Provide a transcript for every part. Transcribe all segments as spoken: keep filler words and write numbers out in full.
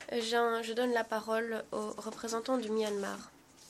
Je, je donne la parole au représentant du Myanmar.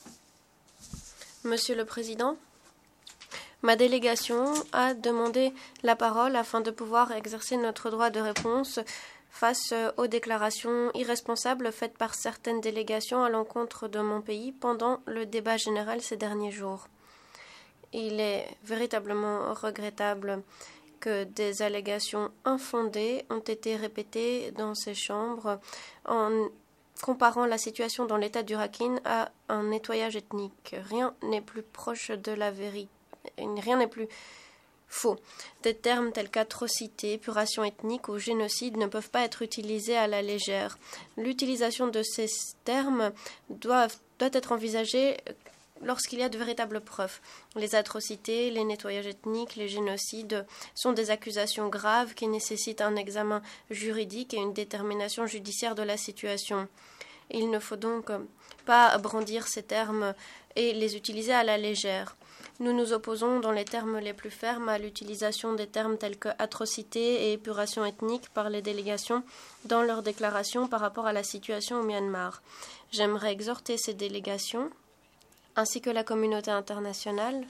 Monsieur le Président, ma délégation a demandé la parole afin de pouvoir exercer notre droit de réponse face aux déclarations irresponsables faites par certaines délégations à l'encontre de mon pays pendant le débat général ces derniers jours. Il est véritablement regrettable que des allégations infondées ont été répétées dans ces chambres en comparant la situation dans l'État du Rakhine à un nettoyage ethnique. Rien n'est plus proche de la vérité. Rien n'est plus faux. Des termes tels qu'atrocité, épuration ethnique ou génocide ne peuvent pas être utilisés à la légère. L'utilisation de ces termes doit, doit être envisagée lorsqu'il y a de véritables preuves. Les atrocités, les nettoyages ethniques, les génocides sont des accusations graves qui nécessitent un examen juridique et une détermination judiciaire de la situation. Il ne faut donc pas brandir ces termes et les utiliser à la légère. Nous nous opposons dans les termes les plus fermes à l'utilisation des termes tels que atrocité et épuration ethnique par les délégations dans leurs déclarations par rapport à la situation au Myanmar. J'aimerais exhorter ces délégations ainsi que la communauté internationale,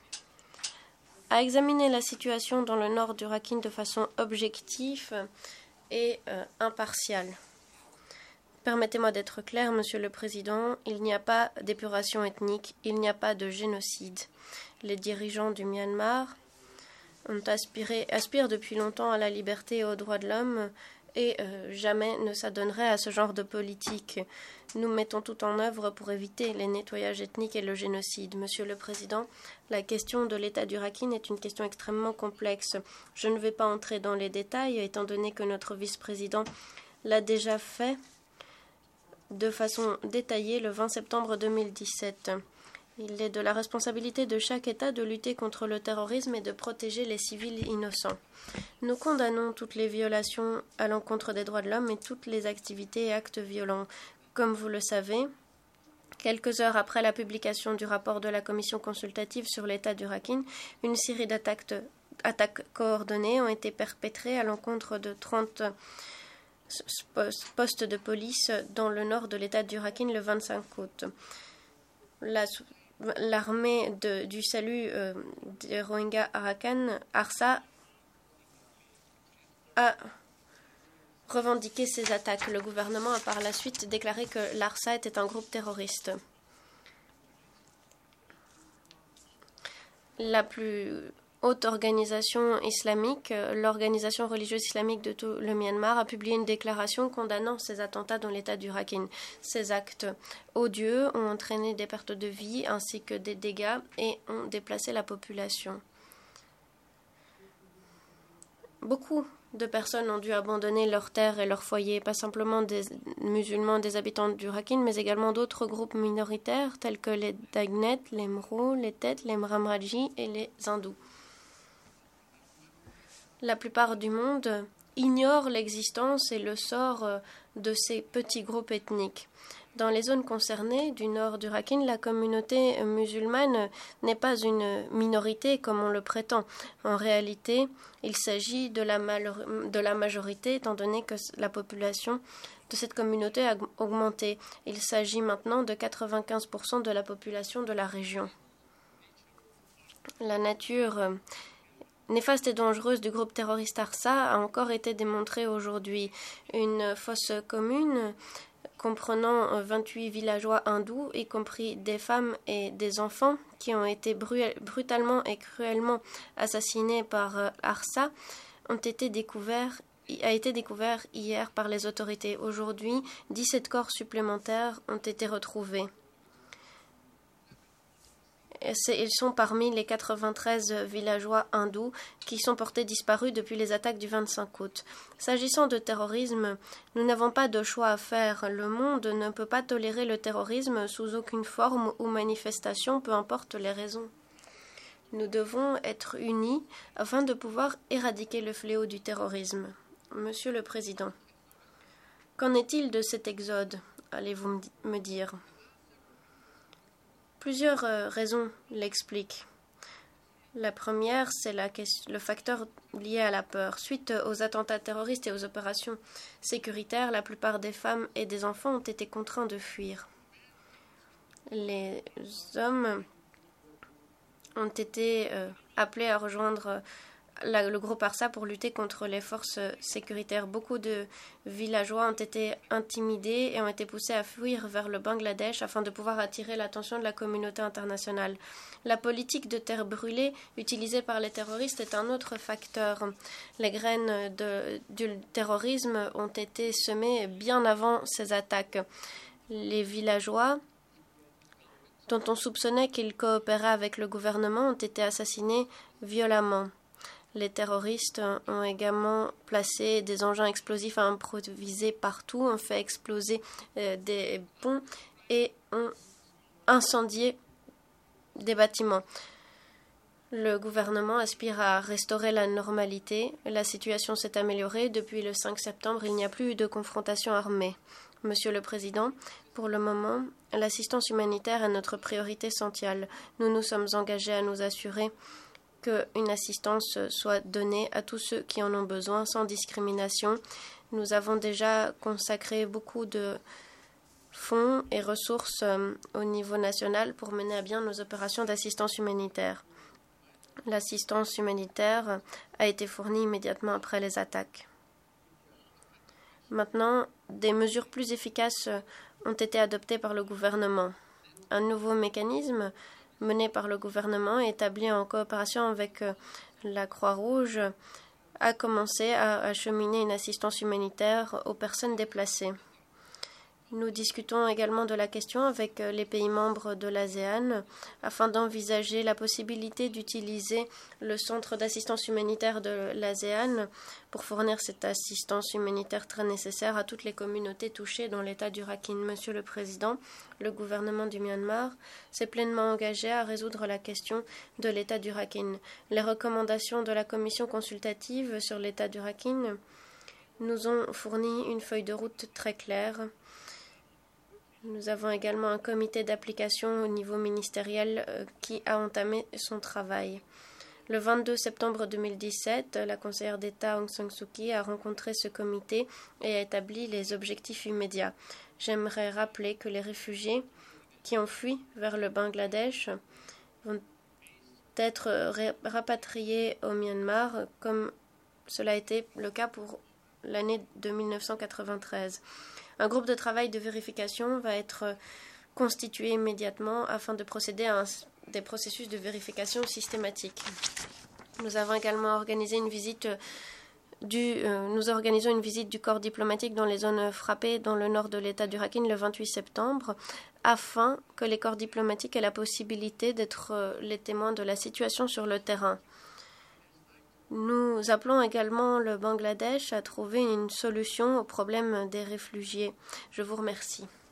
à examiner la situation dans le nord du Rakhine de façon objective et euh, impartiale. Permettez-moi d'être clair, Monsieur le Président, il n'y a pas d'épuration ethnique, il n'y a pas de génocide. Les dirigeants du Myanmar ont aspiré, aspirent depuis longtemps à la liberté et aux droits de l'homme et euh, jamais ne s'adonneraient à ce genre de politique. Nous mettons tout en œuvre pour éviter les nettoyages ethniques et le génocide. Monsieur le Président, la question de l'État du Rakhine est une question extrêmement complexe. Je ne vais pas entrer dans les détails, étant donné que notre vice-président l'a déjà fait de façon détaillée le vingt septembre deux mille dix-sept. Il est de la responsabilité de chaque État de lutter contre le terrorisme et de protéger les civils innocents. Nous condamnons toutes les violations à l'encontre des droits de l'homme et toutes les activités et actes violents. Comme vous le savez, quelques heures après la publication du rapport de la commission consultative sur l'état du Rakhine, une série d'attaques, attaques coordonnées ont été perpétrées à l'encontre de trente postes de police dans le nord de l'état du Rakhine le vingt-cinq août. La, L'armée de, du salut euh, des Rohingyas Arakan, ARSA, a revendiqué ces attaques. Le gouvernement a par la suite déclaré que l'ARSA était un groupe terroriste. La plus haute organisation islamique, l'organisation religieuse islamique de tout le Myanmar, a publié une déclaration condamnant ces attentats dans l'état du Rakhine. Ces actes odieux ont entraîné des pertes de vie ainsi que des dégâts et ont déplacé la population. Beaucoup de personnes ont dû abandonner leurs terres et leurs foyers, pas simplement des musulmans, des habitants du Rakhine, mais également d'autres groupes minoritaires tels que les Dagnet, les Mro, les Tet, les Mramraji et les Hindous. La plupart du monde ignore l'existence et le sort de ces petits groupes ethniques. Dans les zones concernées du nord du Rakhine, la communauté musulmane n'est pas une minorité comme on le prétend. En réalité, il s'agit de la, de la majorité, étant donné que la population de cette communauté a augmenté. Il s'agit maintenant de quatre-vingt-quinze pour cent de la population de la région. La nature néfaste et dangereuse du groupe terroriste ARSA a encore été démontrée aujourd'hui. Une fosse commune comprenant vingt-huit villageois hindous, y compris des femmes et des enfants, qui ont été brutalement et cruellement assassinés par ARSA, ont été découverts, a été découvert hier par les autorités. Aujourd'hui, dix-sept corps supplémentaires ont été retrouvés. Ils sont parmi les quatre-vingt-treize villageois hindous qui sont portés disparus depuis les attaques du vingt-cinq août. S'agissant de terrorisme, nous n'avons pas de choix à faire. Le monde ne peut pas tolérer le terrorisme sous aucune forme ou manifestation, peu importe les raisons. Nous devons être unis afin de pouvoir éradiquer le fléau du terrorisme. Monsieur le Président, qu'en est-il de cet exode, allez-vous me dire ? Plusieurs euh, raisons l'expliquent. La première, c'est la question, le facteur lié à la peur. Suite aux attentats terroristes et aux opérations sécuritaires, la plupart des femmes et des enfants ont été contraints de fuir. Les hommes ont été euh, appelés à rejoindre la, le groupe Arsa pour lutter contre les forces sécuritaires. Beaucoup de villageois ont été intimidés et ont été poussés à fuir vers le Bangladesh afin de pouvoir attirer l'attention de la communauté internationale. La politique de terre brûlée utilisée par les terroristes est un autre facteur. Les graines de, du terrorisme ont été semées bien avant ces attaques. Les villageois dont on soupçonnait qu'ils coopéraient avec le gouvernement ont été assassinés violemment. Les terroristes ont également placé des engins explosifs improvisés partout, ont fait exploser euh, des ponts et ont incendié des bâtiments. Le gouvernement aspire à restaurer la normalité. La situation s'est améliorée. Depuis le cinq septembre, il n'y a plus eu de confrontation armée. Monsieur le Président, pour le moment, l'assistance humanitaire est notre priorité essentielle. Nous nous sommes engagés à nous assurer qu'une assistance soit donnée à tous ceux qui en ont besoin sans discrimination. Nous avons déjà consacré beaucoup de fonds et ressources euh, au niveau national pour mener à bien nos opérations d'assistance humanitaire. L'assistance humanitaire a été fournie immédiatement après les attaques. Maintenant, des mesures plus efficaces ont été adoptées par le gouvernement. Un nouveau mécanisme mené par le gouvernement et établi en coopération avec la Croix-Rouge a commencé à acheminer une assistance humanitaire aux personnes déplacées. Nous discutons également de la question avec les pays membres de l'ASEAN afin d'envisager la possibilité d'utiliser le centre d'assistance humanitaire de l'ASEAN pour fournir cette assistance humanitaire très nécessaire à toutes les communautés touchées dans l'État du Rakhine. Monsieur le Président, le gouvernement du Myanmar s'est pleinement engagé à résoudre la question de l'État du Rakhine. Les recommandations de la commission consultative sur l'État du Rakhine nous ont fourni une feuille de route très claire. Nous avons également un comité d'application au niveau ministériel euh, qui a entamé son travail. Le vingt-deux septembre deux mille dix-sept, la conseillère d'État Aung San Suu Kyi a rencontré ce comité et a établi les objectifs immédiats. J'aimerais rappeler que les réfugiés qui ont fui vers le Bangladesh vont être rapatriés au Myanmar, comme cela a été le cas pour l'année de mille neuf cent quatre-vingt-treize. Un groupe de travail de vérification va être constitué immédiatement afin de procéder à un, des processus de vérification systématiques. Nous avons également organisé une visite du, euh, nous organisons une visite du corps diplomatique dans les zones frappées dans le nord de l'État du Rakhine le vingt-huit septembre afin que les corps diplomatiques aient la possibilité d'être euh, les témoins de la situation sur le terrain. Nous appelons également le Bangladesh à trouver une solution au problème des réfugiés. Je vous remercie.